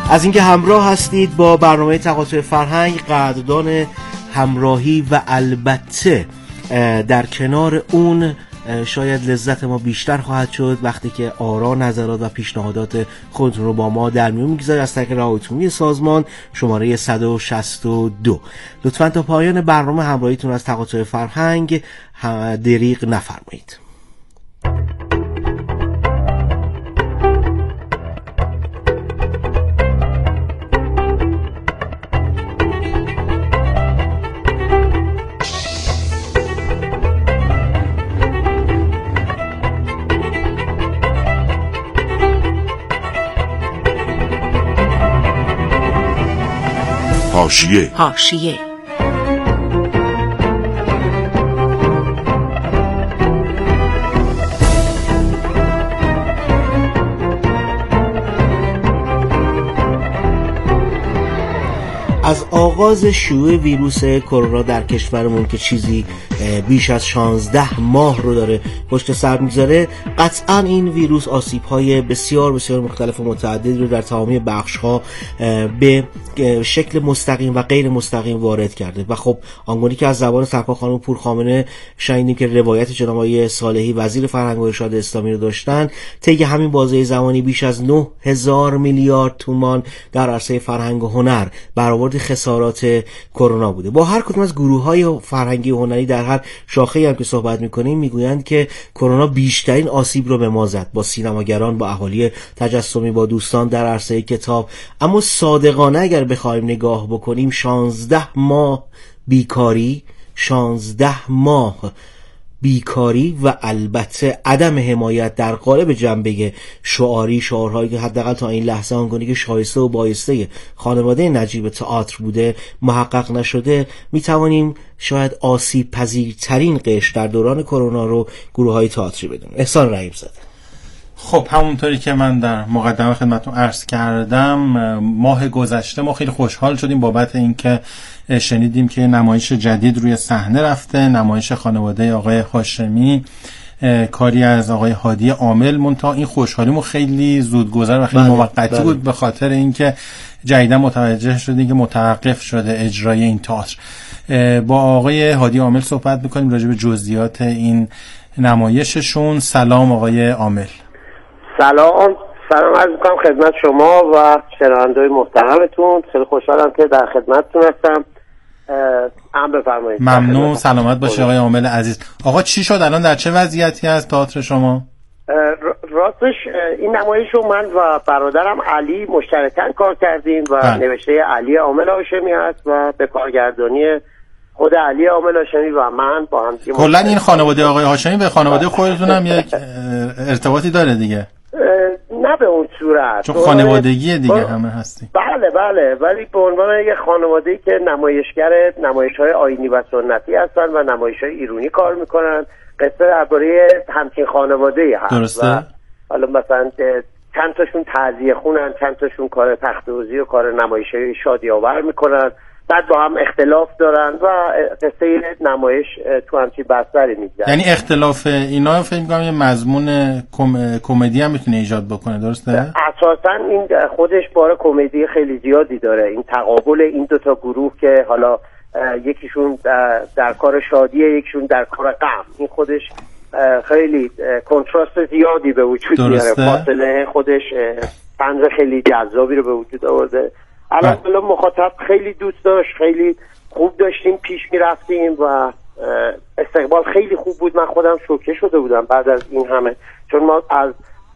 از اینکه همراه هستید با برنامه تقاطع فرهنگ. قدردان همراهی و البته در کنار اون شاید لذت ما بیشتر خواهد شد وقتی که آرا، نظرات و پیشنهادات خودتون رو با ما در میون میگذارید از طریق راهاتونی سازمان شماره 162. لطفاً تا پایان برنامه همراهیتون از تقاطع فرهنگ دریغ نفرمایید. حاشیه از آغاز شیوع ویروس کرونا در کشورمون که چیزی بیش از 16 ماه رو داره پشت سر میذاره، قطعا این ویروس آسیب‌های بسیار بسیار مختلف و متعددی رو در تمامی بخش‌ها به شکل مستقیم و غیر مستقیم وارد کرده و خب آنگونه که از زبان سرکار خانم پورخامنه شنیدیم که روایت جناب آقای صالحی وزیر فرهنگ و ارشاد اسلامی رو داشتن، طی همین بازه زمانی بیش از 9000 میلیارد تومان در عرصه فرهنگ و هنر برآورد خسارات کرونا بوده. با هر کدوم از گروه‌های فرهنگی و هنری در هر شاخه‌ای هم که صحبت می‌کنیم میگویند که کرونا بیشترین آسیب رو به ما زد، با سینماگران، با اهالی تجسمی، با دوستان در عرصه کتاب. اما صادقانه اگر بخوایم نگاه بکنیم 16 ماه بیکاری، 16 ماه بیکاری و البته عدم حمایت در قالب جنبه شعاری، شعارهایی که حداقل تا این لحظه آنگونه که شایسته و بایسته خانواده نجیب تئاتر بوده محقق نشده، میتوانیم شاید آسیب پذیرترین قشر در دوران کرونا رو گروه‌های تئاتری بدونیم. احسان رحیم زاده. خب همونطوری که من در مقدمه خدمتتون عرض کردم، ماه گذشته ما خیلی خوشحال شدیم بابت اینکه شنیدیم که نمایش جدید روی صحنه رفته، نمایش خانواده آقای هاشمی، کاری از آقای هادی عامل. منتها این خوشحالیمون خیلی زودگذر و خیلی موقتی بود به خاطر اینکه جدیدا متوجه شدیم که متوقف شده اجرای این تئاتر. با آقای هادی عامل صحبت می‌کنیم راجع به جزئیات این نمایششون. سلام آقای عامل. سلام عرض می‌کنم خدمت شما و شنونده‌های محترمتون. خیلی خوشحالم که در خدمتتون هستم. بفرمایید. ممنون. سلامت باشه آقای عامل عزیز. آقا چی شد الان، در چه وضعیتی هست تئاتر شما؟ راستش این نمایش رو من و برادرم علی مشترکاً کار کردیم و نوشته علی عامل هاشمی هست و به کارگردانی خود علی عامل هاشمی و من با هم. کلا این خانواده آقای هاشمی به خانواده خودتون هم یک ارتباطی داره دیگه؟ نه به اون صورت، چون خانوادگی دیگه همه هستیم. بله ولی به عنوان یک خانواده‌ای که نمایشگر نمایش‌های آیینی و سنتی هستن و نمایش‌های ایرانی کار میکنن. قصه درباره همچین خانواده‌ای هست. درسته. حالا مثلا چند تاشون تعزیه خونن، چند تاشون کار تخت‌دوزی و کار نمایش‌های شادی‌آور میکنن، بعد با هم اختلاف دارن و قصه نمایش تو همچین بستری میگذره. یعنی اختلاف اینا فکر می‌کنم یه مضمون کمدی هم میتونه ایجاد بکنه، درسته؟ اساساً این خودش بار کمدی خیلی زیادی داره، این تقابل این دوتا گروه که حالا یکیشون در کار شادیه، یکیشون در کار غم، این خودش خیلی کنتراست زیادی به وجود میاره. فاصله خودش طنز خیلی جذابی رو به وجود آورده. الان مخاطب خیلی دوست داشت، خیلی خوب داشتیم پیش میرفتیم و استقبال خیلی خوب بود. من خودم شوکه شده بودم بعد از این همه، چون ما از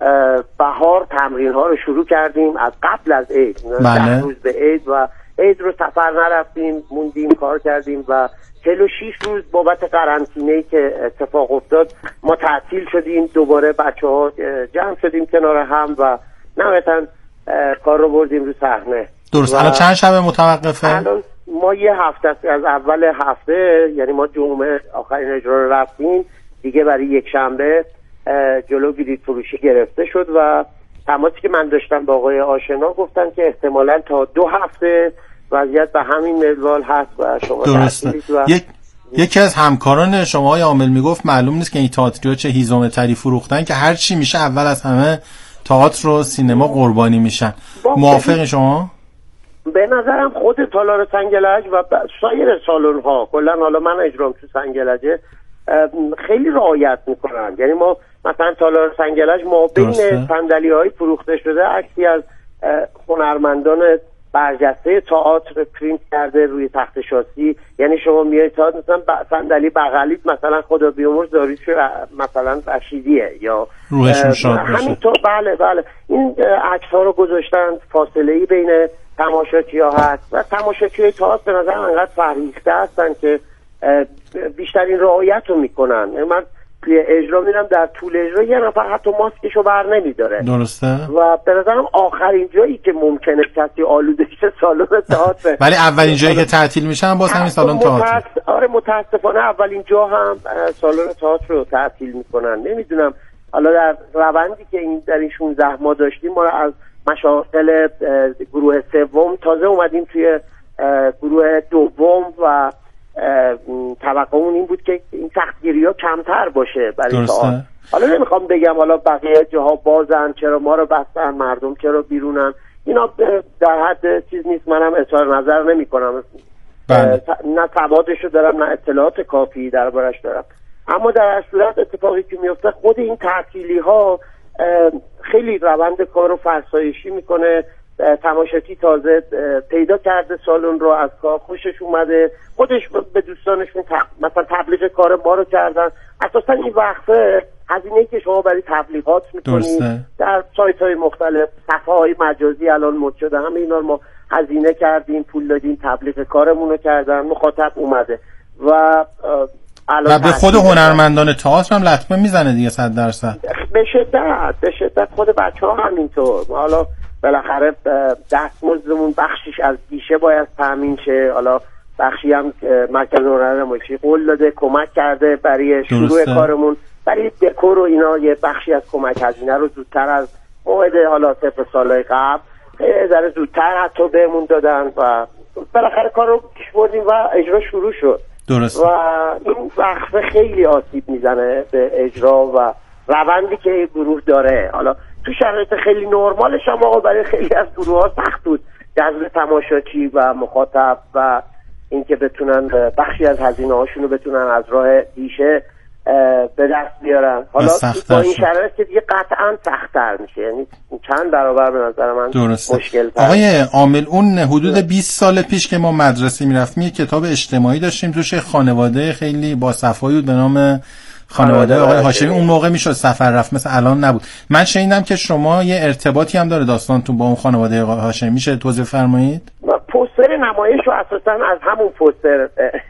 بهار تمرین ها رو شروع کردیم، از قبل از عید 10 روز به عید و عید رو سفر نرفتیم، موندیم کار کردیم و 46 روز بابت قرنطینه‌ای که اتفاق افتاد ما تعطیل شدیم. دوباره بچه‌ها جمع شدیم کنار هم و نهایتاً کار رو بردیم رو صحنه. درست. الان چند شب متوقفه؟ الان ما یه هفته از اول هفته، یعنی ما جمعه آخرین اجرا رو رفتیم دیگه، برای یک شنبه جلو بلیط فروشی گرفته شد و تماسی که من داشتم با آقای آشنا گفتن که احتمالاً تا 2 هفته وضعیت به همین منوال هست و شما درسته. یکی از همکاران شما های عامل میگفت معلوم نیست که این تئاتریا چه هیزم تری فروختن که هر چی میشه اول از همه تئاتر و سینما قربانی میشن. موافق شما؟ به نظرم خود تالار سنگلج و سایر سالن‌ها کلا، حالا من اجرام تو سنگلجه، خیلی رعایت میکنن. یعنی ما مثلا تالار سنگلج ما بین صندلی‌های فروخته شده عکسی از هنرمندان برجسته تئاتر پرینت کرده روی تخت شاسی. یعنی شما میایید تئاتر مثلا صندلی بغلیت مثلا خدا بیامرز داریوش مثلا رشیدیه یا روحشون شاد باشه. همینطور بله این عکس‌ها رو گذاشتن، فاصله‌ای بین تماشاچی‌ها هست و تماشاچی‌های تئاتر به نظر من انقدر فرهیخته هستن که بیشترین رعایت رو میکنن. من توی اجرا میرم، در طول اجرا یه نفر حتی ماسکشو بر نمیداره. درسته. و به نظرم آخرین جایی که ممکنه کسی آلوده شه سالن تئاتر. ولی اولین جایی که تعطیل میشن باز همین سالن تئاتر. آره متاسفانه اولین جا هم سالن تئاتر رو تعطیل میکنن. نمیدونم حالا در روندی که در این 16 ماه داشتیم، ما از مشاغل گروه سوم تازه اومدیم توی گروه دوم و توقعمون این بود که این سختگیری‌ها کمتر باشه برای تئاتر. حالا نمیخوام بگم حالا بقیه جاها بازن، چرا ما رو بستن، مردم چرا بیرونن، اینا در حد چیز نیست، منم اظهار نظر نمی‌کنم. نه سوادشو دارم نه اطلاعات کافی دربارش دارم. اما در اصل صورت اتفاقی که میفته خود این تعطیلی‌ها خیلی روند کار رو فرسایشی میکنه. تماشاچی تازه پیدا کرده سالن رو، از کار خوشش اومده، خودش به دوستانشون مثلا تبلیغ کار ما رو کردن. اساسا این وقفه هزینه‌ای که شما برای تبلیغات میکنید در سایت‌های مختلف، صفحه‌های مجازی الان مد شده، همه اینا رو ما هزینه کردیم، پول دادیم، تبلیغ کارمون رو کردن، مخاطب اومده و به خود هنرمندان تئاتر هم لطمه میزنه دیگه 100%. به شدت خود بچه‌ها همینطور. حالا بالاخره دستمزدمون بخشیش از گیشه باید تامین شه، حالا بخشی هم مرکز هنرنمایی قول داده کمک کرده برای شروع کارمون، برای دکور و اینا یه بخشی از کمک هزینه رو زودتر از موعد حالا 0 سال‌های قبل ذره زودتر حتی بهمون دادن و بالاخره کار رو پیش بردیم و اجرا شروع شد. درست. و این وقفه خیلی آسیب میزنه به اجرا و روندی که گروه داره. حالا تو شرایط خیلی نرمالش هم آقا برای خیلی از گروه‌ها سخت بود جذب تماشاچی و مخاطب و اینکه بتونن بخشی از هزینه‌هاشون رو بتونن از راه گیشه به دست بیارن. حالا با این شرایط که دیگه قطعاً سخت‌تر میشه، یعنی چند برابر به نظر من مشکل تر. آقای عامل، اون حدود 20 سال پیش که ما مدرسه میرفتیم یه کتاب اجتماعی داشتیم، توش خانواده خیلی با صفایی بود به نام خانواده آقای هاشمی. اون موقع میشد سفر رفت، مثل الان نبود. من شنیدم که شما یه ارتباطی هم داره داستانتون با اون خانواده آقای هاشمی، میشه توضیح فرمایید؟ پوستر نمایش رو اساساً از همون پوستر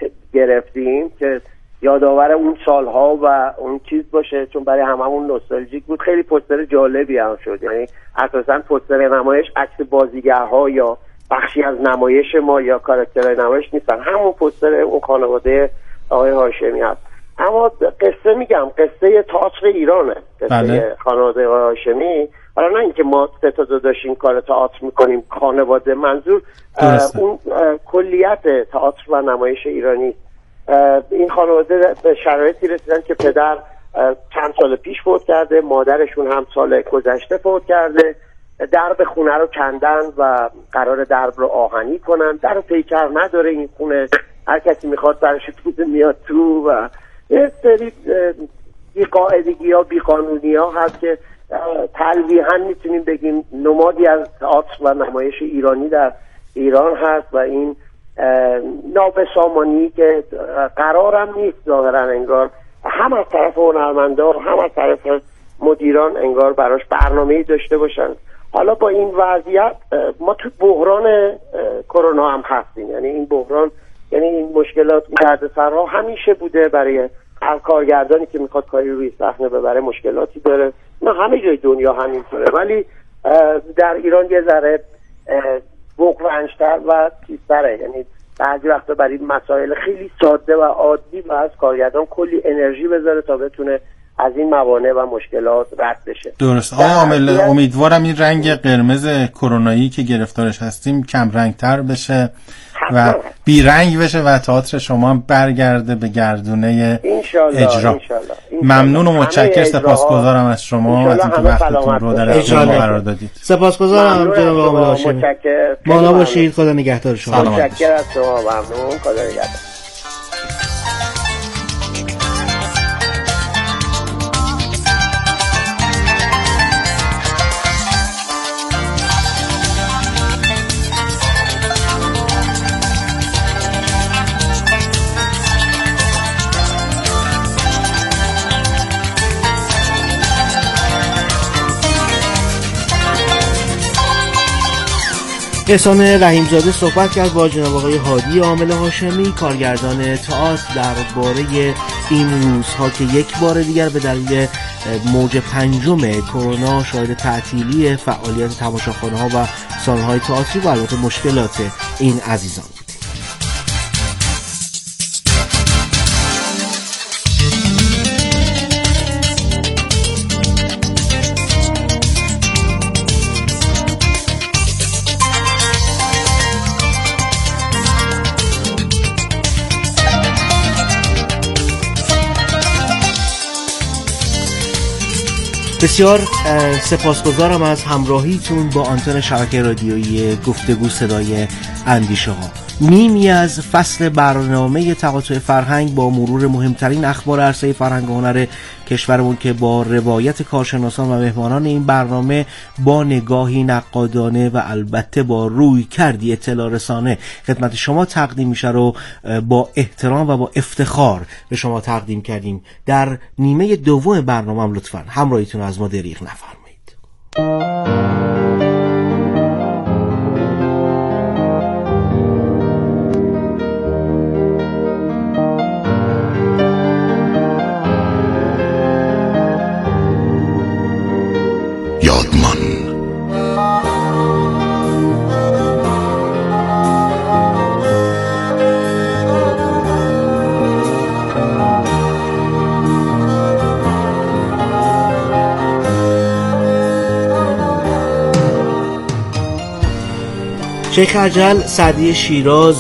گرفتیم که یادآور اون سالها و اون چیز باشه، چون برای هممون نوستالژیک بود. خیلی پوستر جالبی هم شد. یعنی اساساً پوستر نمایش عکس بازیگرها یا بخشی از نمایش ما یا کاراکترهای نمایش نیستن، همون پوستر اون خانواده آقای هاشمی هست. اما قصه میگم قصه تئاتر ایرانه، قصه خانواده هاشمی. حالا نه اینکه ما سه تا داشتیم کار تئاتر میکنیم خانواده، منظور اون کلیت تئاتر و نمایش ایرانی. این خانواده به شرایطی رسیدن که پدر چند سال پیش فوت کرده، مادرشون هم سال گذشته فوت کرده، درب خونه رو کندن و قرار درب رو آهنی کنن. در پیکر نداره این خونه، هر کسی میخواد برش تو میاد تو و یه سری بی‌قاعدگی ها بی‌قانونی ها هست که تلویحاً میتونیم بگیم نمادی از تئاتر و نمایش ایرانی در ایران هست و این نابسامانی که قرارم نیست ظاهرا انگار هم از طرف هنرمندان هم از طرف مدیران انگار براش برنامه‌ای داشته باشن. حالا با این وضعیت ما تو بحران کرونا هم هستیم. یعنی این بحران، یعنی این مشکلات دردسرها همیشه بوده برای هر کارگردانی که میخواد کاری روی صحنه ببره، مشکلاتی داره. نه همه جای دنیا همینطوره، ولی در ایران یه ذره بغرنج‌تر و چیزتره. یعنی بعضی وقتا برای مسائل خیلی ساده و عادی و از کارگردان کلی انرژی بذاره تا بتونه از این موانع و مشکلات رد بشه. درست. آقای عامل، امیدوارم این رنگ قرمز کرونایی که گرفتارش هستیم کم رنگتر بشه و بیرنگ بشه و تئاتر شما برگرده به گردونه اجرا. ممنون و متشکرم، سپاسگزارم از شما از اینکه وقتتون رو در اختیار ما قرار دادید. سپاسگزارم جناب آقای هاشمی. مانا باشید، خدا نگهدار شما. متشکرم از شما، ممنون، خدا نگهدار. احسان رحیم‌زاده صحبت کرد با جناب آقای هادی عامل هاشمی، کارگردان تئاتر، درباره این روزها که یک بار دیگر به دلیل موج پنجم کرونا شاهد تعطیلی فعالیت تماشاخانه‌ها و سالن‌های تئاتری و البته مشکلات این عزیزان بود. بسیار سپاسگزارم از همراهیتون با آنتن شبکه رادیویی گفتگو صدای اندیشه ها. نیمی از فصل برنامه تقاطع فرهنگ با مرور مهمترین اخبار عرصه فرهنگ و هنر کشورمون که با روایت کارشناسان و مهمانان این برنامه با نگاهی نقادانه و البته با روی کردی اطلاع رسانه خدمت شما تقدیم میشه رو با احترام و با افتخار به شما تقدیم کردیم. در نیمه دوم برنامه هم لطفاً همراهیتون از ما دریغ نفرمایید. شیخ اجل سعدی شیراز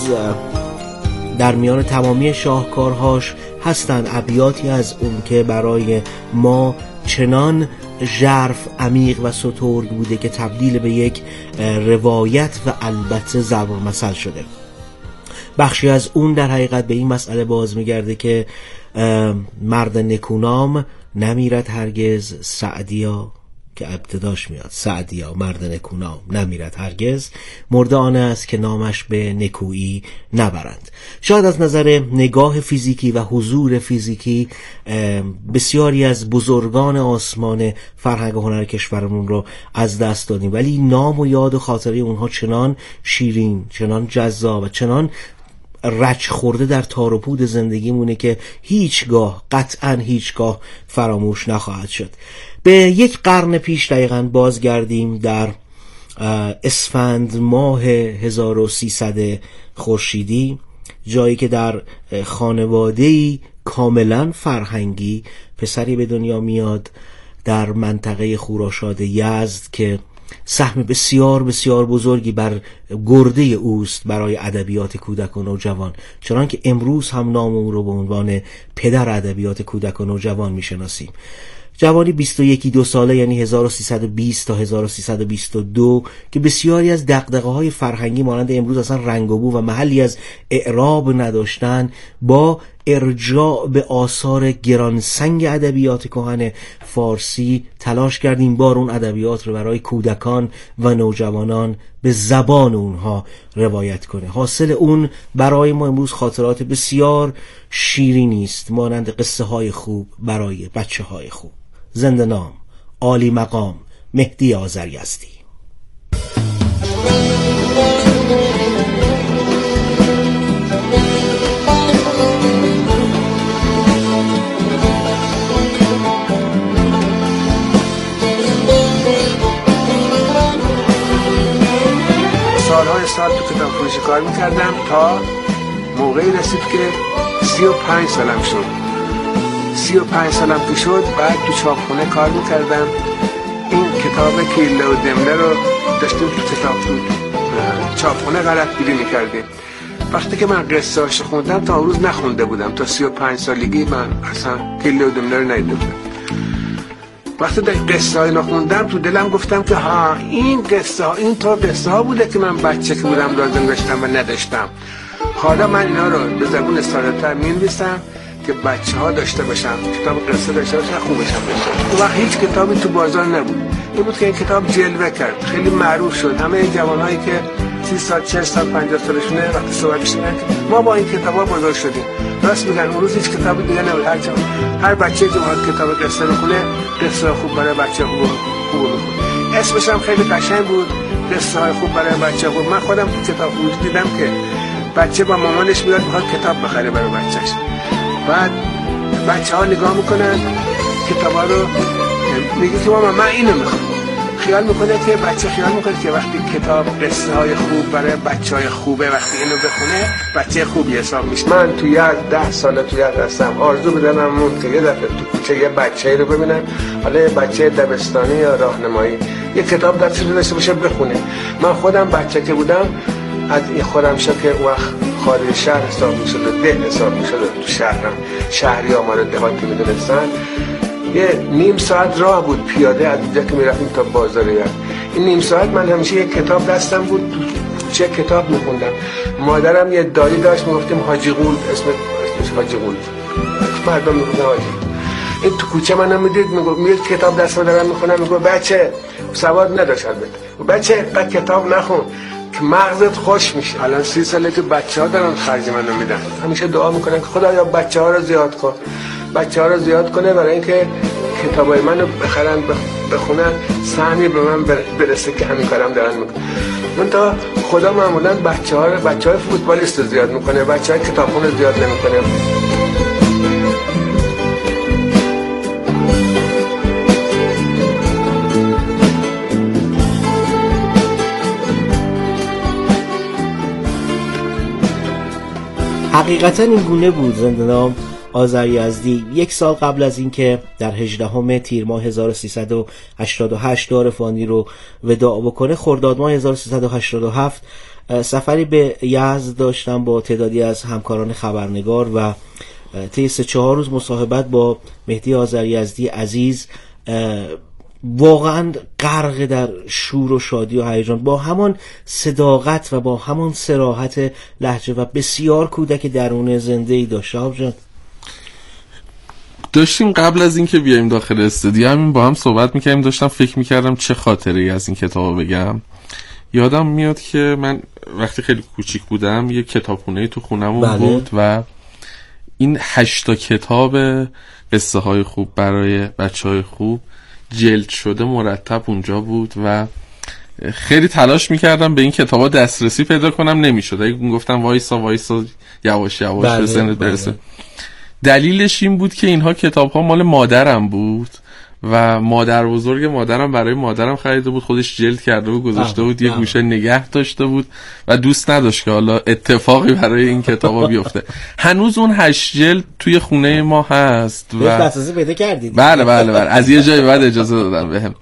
در میان تمامی شاهکارهاش هستند ابیاتی از اون که برای ما چنان ژرف، عمیق و سترگ بوده که تبدیل به یک روایت و البته ضرب المثل شده. بخشی از اون در حقیقت به این مسئله باز میگرده که مرد نکونام نمیرد هرگز، سعدیا که ابتداش میاد سعدیا مرد نکونام نمیرد هرگز، مرده آن است که نامش به نکویی نبرند. شاید از نظر نگاه فیزیکی و حضور فیزیکی بسیاری از بزرگان آسمان فرهنگ و هنر کشورمون رو از دست دادیم، ولی نام و یاد و خاطره اونها چنان شیرین، چنان جذاب و چنان رچ خورده در تار و پود زندگیمونه که هیچگاه، قطعاً هیچگاه فراموش نخواهد شد. به یک قرن پیش دقیقاً بازگردیم در اسفند ماه 1300 خورشیدی، جایی که در خانواده‌ای کاملاً فرهنگی پسری به دنیا میاد در منطقه خراسان یزد که سهم بسیار بسیار بزرگی بر گرده اوست برای ادبیات کودک و نوجوان، چنان که امروز هم نام او رو به عنوان پدر ادبیات کودک و نوجوان میشناسیم. جوانی 21-22 ساله، یعنی 1320 تا 1322، که بسیاری از دغدغه‌های فرهنگی مانند امروز اصلا رنگ و بو و محلی از اعراب نداشتن، با ارجاع به آثار گرانسنگ ادبیات کهن فارسی تلاش کردیم بار اون ادبیات رو برای کودکان و نوجوانان به زبان اونها روایت کنه. حاصل اون برای ما امروز خاطرات بسیار شیرینی است، مانند قصه های خوب برای بچه های خوب. زنده نام عالی مقام مهدی آذریزدی. سالهای سال تو کتابفروشی کار میکردم تا موقعی رسید که 35 سالم شد. 35 سالم که شد بعد تو چاپخونه کار میکردم. این کتاب کیله و دمله رو داشتیم تو چاپخونه غلطگیری میکردیم. وقتی که من قصه هاشو خوندم تا اون روز نخونده بودم، تا 35 سالگی من اصلا کلی و دمنه رو ندیده بودم. وقتی قصه های نخوندم تو دلم گفتم که ها این قصه ها، این تا قصه ها بوده که من بچه که بودم لازم داشتم و نداشتم. حالا من اینا رو به زبون ساده‌تر می‌نویسم که بچه ها داشته باشن، کتاب قصه داشته باشن، خوبش هم بشه. اون وقت هیچ کتابی تو بازار نبود. این بود که این کتاب جلوه کرد، خیلی معروف شد. همه جوانایی که 30 سال 40 سال 50 سالشونه وقتی صحبت می‌کنن ما با این کتابا بزرگ شدیم. راست میگن، اون روز هیچ کتاب دیگه نبود. هر بچه‌ای که کتاب قصه می‌خونه قصه خوب برای بچه خوب می‌خونه. اسمش هم خیلی قشنگ بود، قصه های خوب برای بچه خوب. من خودم تو کتاب فروشی دیدم که بچه با مامانش میاد میخواد کتاب بخره برای بچهش، بعد بچه ها نگاه میکنن کتابا رو، میگه که مامان من اینو میخوام. خیال میکنه که بچه خیال میکنه که وقتی کتاب قصه های خوب برای بچه های خوبه، وقتی اینو بخونه بچه خوبی حساب میشه. من توی 10 سال توی هستم، آرزو بدنم مون که یه دفعه تو کوچه یه بچه‌ای رو ببینم، حالا یه بچه دبستانی یا راهنمایی، یه کتاب دستش داشته باشه بخونه. من خودم بچه که بودم از این خودم شد که اون وقت خارج شهر حساب میشد و ده حساب میشد. تو شهرم شهری ها ما رو دهاتی میدونستن. یه نیم ساعت راه بود پیاده از اینجا که میرفتیم تا بازار یاد. این نیم ساعت من همیشه یک کتاب دستم بود، چه کتاب میخوندم. مادرم یه دایی داشت میگفتیم حاجی قول، اسمش حاجی قول، مردم میگفتن حاجی. این تو کوچه منم میدید میگفت کتاب دستم دارم میخونم، میگفت بچه سواد نداشت البته، بچه بعد کتاب نخون که مغزت خوش میشه. الان 30 ساله که بچه‌ها دارن خرج منو میدن. همیشه دعا میکنن که خدایا بچه‌ها رو زیاد کن، بچه‌ها رو زیاد کنه برای اینکه کتابای منو بخرن بخونن، سهمی به من برسه که همین کارم دارن میکنن. من تا خدا معمولا بچه‌های فوتبالیست رو زیاد میکنه، بچه‌های کتابخون رو زیاد نمیکنه. حقیقتا این گونه بود زنده‌نام آذریزدی. 1 سال قبل از اینکه در 18 تیر ماه 1388 دار فانی رو وداع بکنه، خرداد ماه 1387 سفری به یزد داشتم با تعدادی از همکاران خبرنگار و طی 3-4 روز مصاحبت با مهدی آذریزدی عزیز واقعا غرق در شور و شادی و هیجان، با همان صداقت و با همان صراحت لهجه و بسیار کودک درون زنده‌ای داشت. جان داشتیم قبل از اینکه بیایم داخل استودیو همین با هم صحبت میکردیم، داشتم فکر میکردم چه خاطره‌ای از این کتاب بگم. یادم میاد که من وقتی خیلی کوچیک بودم یه کتابخونه تو خونمون بود و این 8 کتاب قصه های خوب برای بچه های خوب جلد شده مرتب اونجا بود و خیلی تلاش میکردم به این کتابا دسترسی پیدا کنم، نمیشد. اگه گفتم وایسا یواش به سنت برسه. دلیلش این بود که اینها کتاب‌ها مال مادرم بود و مادر بزرگ مادرم برای مادرم خریده بود، خودش جلد کرده بود گذاشته بود، یه گوشه نگه داشته بود و دوست نداشت که حالا اتفاقی برای این کتابا بیفته. هنوز اون 8 جلد توی خونه ما هست و دسترسی پیدا کردید؟ بله از یه جای بعد اجازه دادم بهم.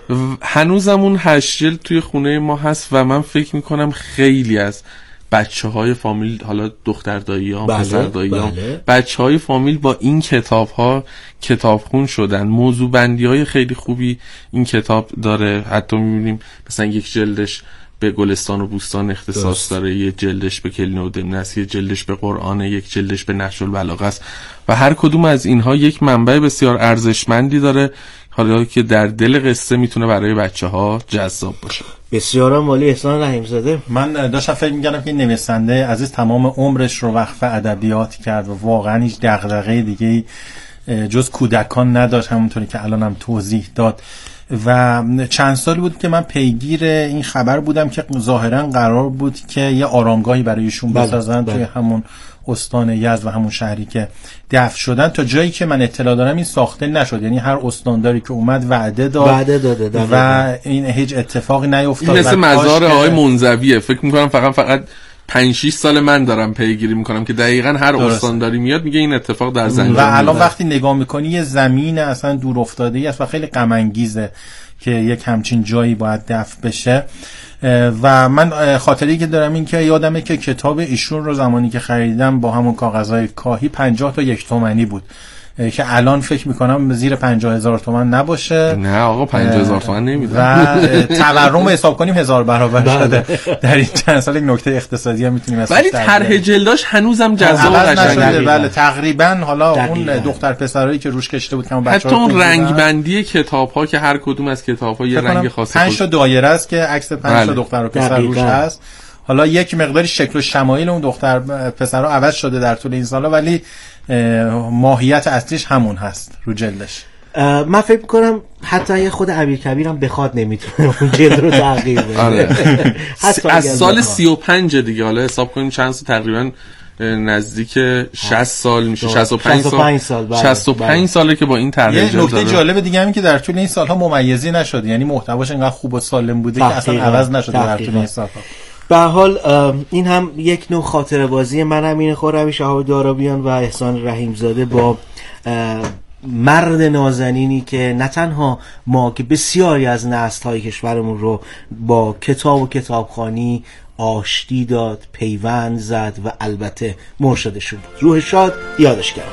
هنوزم اون 8 جلد توی خونه ما هست و من فکر میکنم خیلی از بچه‌های فامیل، حالا دختر داییام پسر داییام، بچه‌های فامیل با این کتاب‌ها کتابخون شدن. موضوع بندی‌های خیلی خوبی این کتاب داره. حتی می‌بینیم مثلا یک جلدش به گلستان و بوستان اختصاص داره، یک جلدش به کلینه و دمنه است، یک جلدش به قرآن، یک جلدش به نهج البلاغه است و هر کدوم از اینها یک منبع بسیار ارزشمندی داره، حالا که در دل قصه میتونه برای بچه‌ها جذاب باشه. بسیار عالی. احسان رحیم‌زاده، من داشتم فکر می‌کردم که نویسنده عزیز تمام عمرش رو وقف ادبیات کرد و واقعا هیچ دغدغه دیگه‌ای جز کودکان نداشت، همونطوری که الانم توضیح داد. و چند سالی بود که من پیگیر این خبر بودم که ظاهرا قرار بود که یه آرامگاهی برایشون بسازن توی همون استان یزد و همون شهری که دفن شدن. تا جایی که من اطلاع دارم این ساخته نشد، یعنی هر استانداری که اومد وعده داده و این هیچ اتفاقی نیفتاد. این مثل مزار آقای منزویه، فکر میکنم فقط 5-6 سال من دارم پیگیری میکنم که دقیقاً هر استانداری میاد میگه این اتفاق در زنجان و الان وقتی نگاه میکنی یه زمین اصلا دور افتاده ای است و خیلی غم انگیزه که یک همچین جایی باید دفن بشه. و من خاطری که دارم این که یادمه که کتاب ایشون رو زمانی که خریدم با همون کاغذهای کاهی 50 تا 1 تومانی بود که الان فکر میکنم زیر 50,000 تومان نباشه. نه آقا 50,000 تومان نمیده و تورم حساب کنیم 1000 برابر شده در این چند سال. یک نکته اقتصادی هم میتونیم اسمش ولی طرح جلداش هنوزم جذاب و قشنگه. بله تقریبا. حالا اون دختر پسرایی که روش کشته بود که حتی اون رنگ بندی کتاب‌ها که هر کدوم از کتاب‌ها یه رنگ خاصی 5 تا دایره است که عکس 5 تا دختر و پسر روش هست. حالا یک مقداری شکل و شمایل اون دختر پسرها عوض شده در طول این سالا، ولی ماهیت اصلیش همون هست رو جلدش. من فکر می‌کنم حتی یه خود امیرکبیرم بخواد نمیتونه اون جلد رو تغییر بده. از سال 35 دیگه، حالا حساب کنیم چند سال، تقریبا نزدیک 60 سال میشه. 65 سال 65 ساله که با این طرح جلد. یه نکته جالب دیگه هم که در طول این سالها ممیزی نشد، یعنی محتواش انقدر خوب و سالم بوده که اصلا عوض نشده در طول این سالها. به حال این هم یک نوع خاطره بازی من امین خرمی، شهاب دارابیان و احسان رحیمزاده با مرد نازنینی که نه تنها ما که بسیاری از نسل‌های کشورمون رو با کتاب و کتابخوانی آشتی داد، پیوند زد و البته مرشدشون بود. روح شاد، یادش گرامی.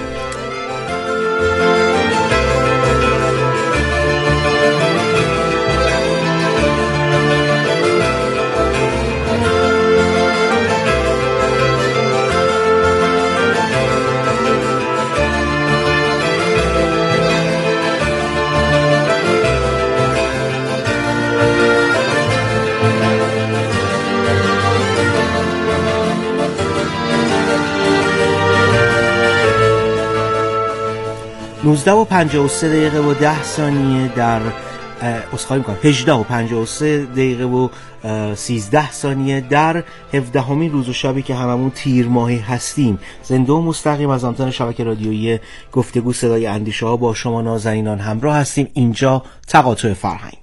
19:53 دقیقه و 10 ثانیه در اسخای میکنم 18:53 دقیقه و 13 ثانیه در 17مین روز و شبی که هممون تیر ماهی هستیم، زنده و مستقیم از آنتن شبکه رادیویی گفتگو صدای اندیشه ها با شما نازنینان همراه هستیم. اینجا تقاطع فرهنگ.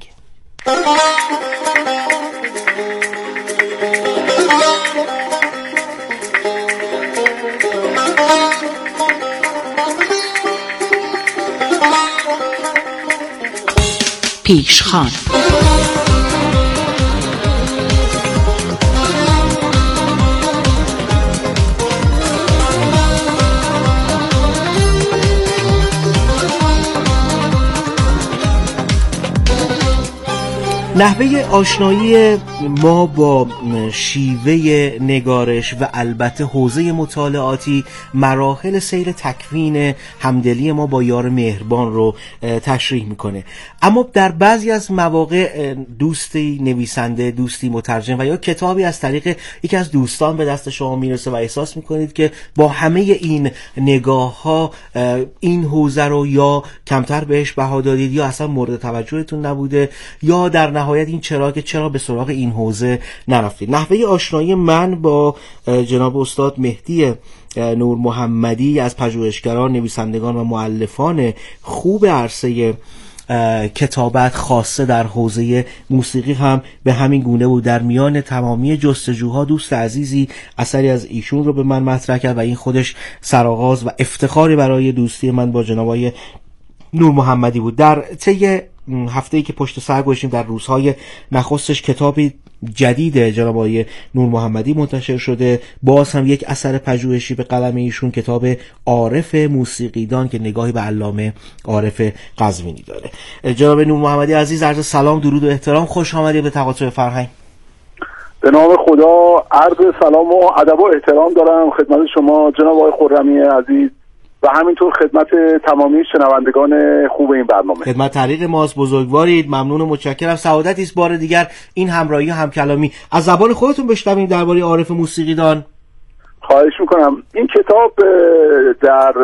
پیشخوان. نحوه آشنایی ما با شیوه نگارش و البته حوزه مطالعاتی مراحل سیر تکوین همدلی ما با یار مهربان رو تشریح میکنه، اما در بعضی از مواقع دوستی نویسنده، دوستی مترجم و یا کتابی از طریق یکی از دوستان به دست شما میرسه و احساس میکنید که با همه این نگاه ها این حوزه رو یا کمتر بهش بها دادید یا اصلا مورد توجهتون نبوده، یا در نهایت این چرا به سراغ این حوزه نرفتید. نحوه آشنایی من با جناب استاد مهدی نور محمدی از پژوهشگران، نویسندگان و مؤلفان خوب عرصه کتابت خاصه در حوزه موسیقی هم به همین گونه بود. در میان تمامی جستجوها دوست عزیزی اثری از ایشون رو به من مطرح کرد و این خودش سرآغاز و افتخاری برای دوستی من با جناب آقای نور محمدی بود. در طی هفته‌ای که پشت سر گذاشتیم در روزهای نخستش کتابی جدید جناب آقای نور محمدی منتشر شده، باز هم یک اثر پژوهشی به قلم ایشون، کتاب عارف موسیقیدان که نگاهی به علامه عارف قزوینی داره. جناب نور محمدی عزیز، عرض سلام، درود و احترام، خوش آمدید به تقاطع فرهنگ. به نام خدا عرض سلام و ادب و احترام دارم خدمت شما جناب آقای خرمی عزیز و همینطور خدمت تمامی شنوندگان خوب این برنامه. خدمت طریق ماست، بزرگوارید، ممنون و متشکرم. سعادتی است بار دیگر این همراهی و همکلامی از زبان خودتون بشنویم درباره عارف موسیقیدان. خواهش میکنم. این کتاب در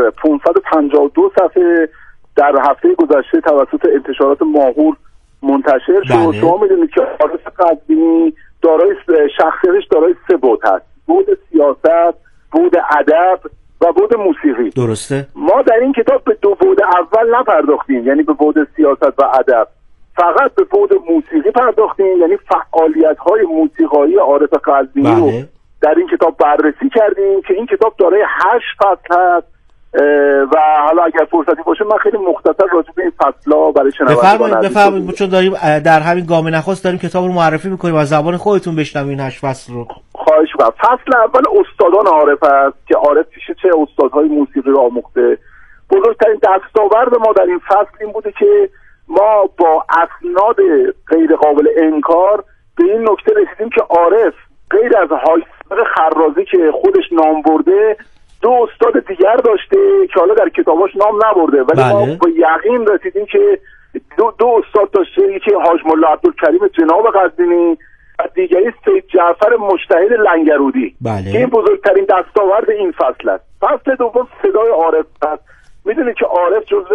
552 صفحه در هفته گذشته توسط انتشارات ماهور منتشر شد. شما میدونید که عارف قزوینی دارای شخصیتش دارای 3 بعد هست: بعد سیاست، بعد ادب و بعد موسیقی. درسته. ما در این کتاب به 2 بعد اول نپرداختیم، یعنی به بعد سیاست و ادب، فقط به بعد موسیقی پرداختیم، یعنی فعالیت‌های موسیقایی عارف قزوینی رو در این کتاب بررسی کردیم که این کتاب دارای 8 فصل هست و حالا اگر فرصتی باشه من خیلی مختصر راجع به این فصل‌ها برای شنوندگان بفرمایید چون داریم در همین گام نخست داریم کتاب رو معرفی می‌کنیم از زبان خودتون بشنویم این 8 فصل رو. خواهش می‌کنم. فصل اول استادان عارف است که عارف پیش چه استادهای موسیقی رو آموخته. بزرگترین دستاورد ما در این فصل این بوده که ما با اسناد غیر قابل انکار به این نکته رسیدیم که عارف غیر از حایصق خرازی که خودش نام برده 2 استاد دیگر داشته که حالا در کتاباش نام نبرده، ولی ما با یقین رسیدیم که دو استاد داشته، یکی حاج ملا عبدالکریم جناب قزوینی و دیگری سید جعفر مجتهد لنگرودی که این بزرگترین دستاورد این فصل است. فصل دوم صدای عارف است. میدونید که عارف جزو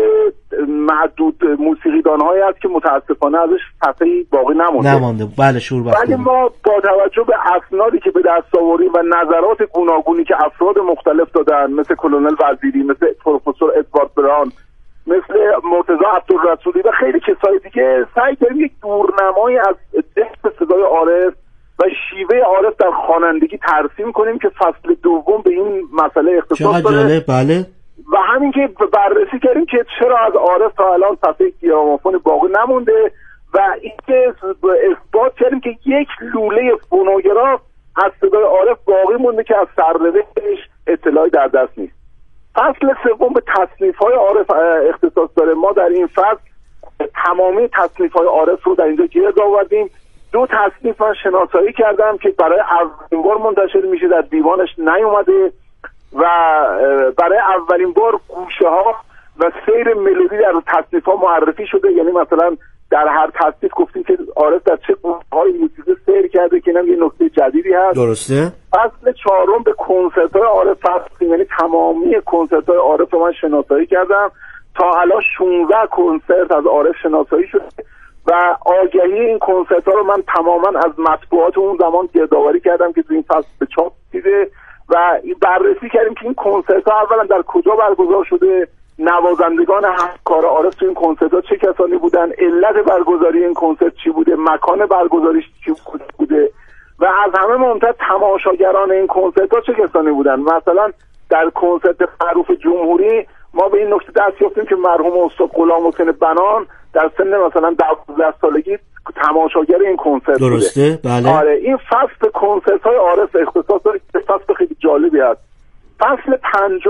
معدود موسیقیدان‌هایی است که متاسفانه ازش صفحه‌ای باقی نمونده. بله شور بخیر. ولی ما با توجه به اسنادی که به دست آوردیم و نظرات گوناگونی که افراد مختلف دادن، مثل کلونل وزیری، مثل پروفسور ادوارد بران، مثل مرتضی عبدالرسولی و خیلی کسای دیگه، سعی کردیم یک دورنمایی از دست صدای عارف و شیوه عارف در خوانندگی ترسیم کنیم که فصل دوم به این مسئله اختصاص داره. بله. و همین که بررسی کردیم که چرا از عارف تا الان صفحه گرامافون باقی نمونده و اینکه اثبات کردیم که یک لوله فونوگراف از صدای عارف باقی مونده که از سرنوشتش اطلاعی در دست نیست. فصل سوم به تصنیف‌های عارف اختصاص داره. ما در این فصل تمامی تصنیف‌های عارف رو در اینجا گرد آوردیم. 2 تصنیف من شناسایی کردم که برای اولین بار منتشر میشه، در دیوانش نیومده و برای اولین بار گوشه ها و سیر ملودی در تصنیف ها معرفی شده. یعنی مثلا در هر تصنیف گفتیم که عارف در چه گوشه های موسیقی سیر کرده که اینم یه نکته جدیدی هست. درسته. فصل 4 به کنسرت های عارف فصل، یعنی تمامی کنسرت های عارف رو من شناسایی کردم. تا الان 16 کنسرت از عارف شناسایی شده و آگهی این کنسرت ها رو من تماما از مطبوعات اون زمان گردآوری کردم که تو این فصل به چاپ رسیده و بررسی کردیم که این کنسرت ها اولا در کجا برگزار شده، نوازندگان همکار عارف تو این کنسرت ها چه کسانی بودن، علت برگزاری این کنسرت چی بوده، مکان برگزاریش چی بوده و از همه مهمتر تماشاگران این کنسرت ها چه کسانی بودن. مثلا در کنسرت معروف جمهوری ما به این نکته دست یافتیم که مرحوم استاد غلام حسین بنان در سن مثلا 12 سالگی تماشاگر این کنسرت بوده. درسته. بله. آره این فصل کنسرت های عارف اختصاص داره که فصل خیلی جالبی است. فصل 5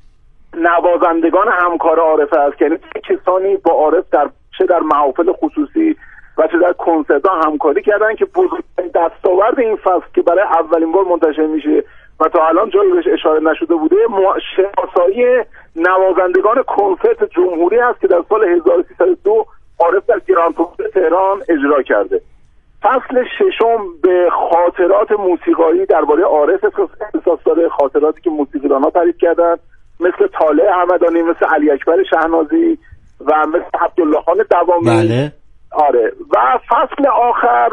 نوازندگان همکار عارف است، یعنی کسانی با عارف چه در محافل خصوصی و چه در کنسرت ها همکاری کردن که بزرگترین دستاورد این فصل که برای اولین بار منتشر میشه و تا الان جایی بهش اشاره نشده بوده، شناسایی نوازندگان کنسرت جمهوری است که در سال 1302 عارف در گراند کنسرت تهران اجرا کرده. فصل 6 به خاطرات موسیقایی درباره عارف اختصاص داره، خاطراتی که موسیقیدان‌ها تعریف کردن مثل طالع همدانی، مثل علی اکبر شهنازی و مثل عبدالله خان دوامی. بله. آره و فصل آخر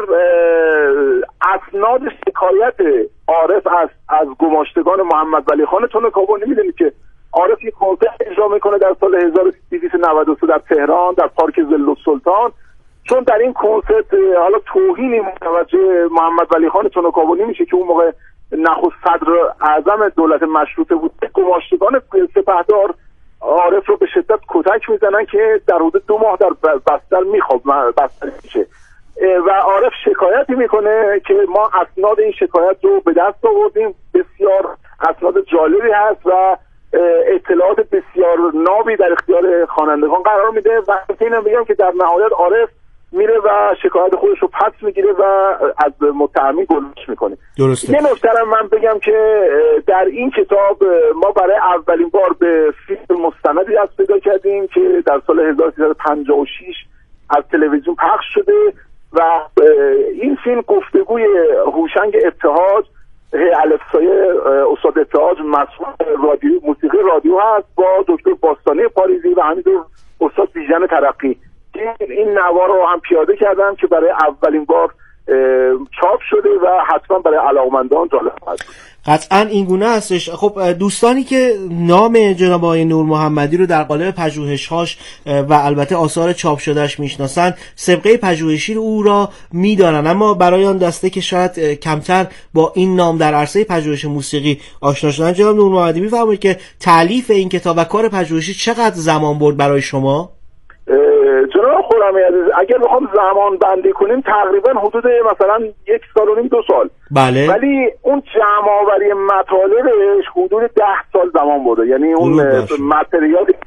اسناد شکایت عارف از گماشتگان محمد ولی خان تونکابونی. میدونید که عارف یک کنسرت اجرا میکنه در سال 1293 در تهران در پارک ظل السلطان، چون در این کنسرت حالا توهینی متوجه محمد ولی خان تونکابونی میشه که اون موقع نخست صدر اعظم دولت مشروطه بود. گماشتگان سپهدار عارف رو به شدت کتک میزنن که در حدود 2 ماه در بستر میشه و عارف شکایتی میکنه که ما اسناد این شکایت رو به دست آوردیم. بسیار اسناد جالبی هست و اطلاعات بسیار نابی در اختیار خوانندگان قرار میده و اینم بگم که در نهایت عارف میره و شکایت خودش رو پس میگیره و از متهمین گلش میکنه. درسته. یه نکته من بگم که در این کتاب ما برای اولین بار به فیلم مستندی دست پیدا کردیم که در سال 1356 از تلویزیون پخش شده و این فیلم گفتگوی هوشنگ ابتهاج الفسایه استاد ابتهاج مسئول موسیقی رادیو هست با دکتر باستانی پاریزی و همینطور استاد بیژن ترقی که این نوار رو هم پیاده کردن که برای اولین بار چاپ شده و حتما برای علاقمندان جالب هست. قطعا این گونه هستش. خب دوستانی که نام جناب آقای نور محمدی رو در قالب پژوهش‌هاش و البته آثار چاپ شدهش میشناسن، سابقه پژوهشی او را میدانن، اما برای آن دسته که شاید کمتر با این نام در عرصه پژوهش موسیقی آشنا شدن، جناب نور محمدی میفرمایید که تالیف این کتاب و کار پژوهشی چقدر زمان برد برای شما؟ جناب خرمی عزیز، اگر بخوام زمان بندی کنیم تقریبا حدود مثلا 1 سال و نیم 2 سال. بله. ولی اون جمع آوری مطالبش حدود 10 سال زمان برده. یعنی اون متریالی